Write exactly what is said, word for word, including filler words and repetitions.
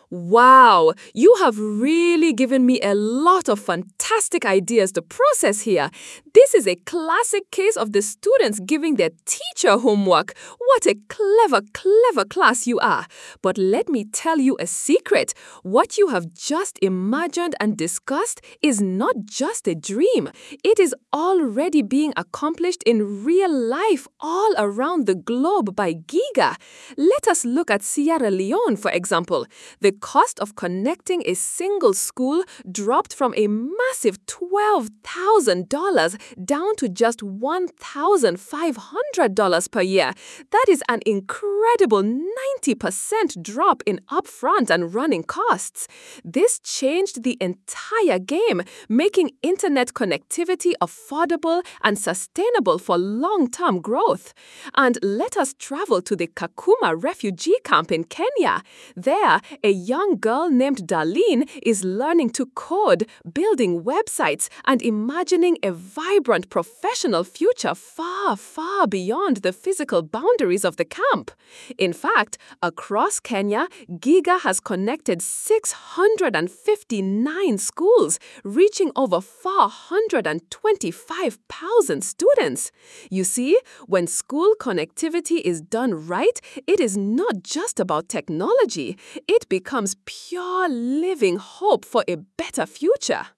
Wow, you have really given me a lot of fantastic ideas to process here. This is a classic case of the students giving their teacher homework. What a clever, clever class you are. But let me tell you a secret. What you have just imagined and discussed is not just a dream. It is already being accomplished in real life all around the globe by Giga. Let us look at Sierra Leone, for example. The cost of connecting a single school dropped from a massive twelve thousand dollars down to just one thousand five hundred dollars per year. That is an incredible ninety percent drop in upfront and running costs. This changed the entire game, making internet connectivity affordable and sustainable for long-term growth. And let us travel to the Kakuma refugee camp in Kenya. There, a young girl named Darlene is learning to code, building websites, and imagining a vibrant professional future far, far beyond the physical boundaries of the camp. In fact, across Kenya, Giga has connected six hundred fifty-nine schools, reaching over four hundred twenty-five thousand students. You see, when school connectivity is done right, it is not just about technology. It becomes pure living hope for a better future.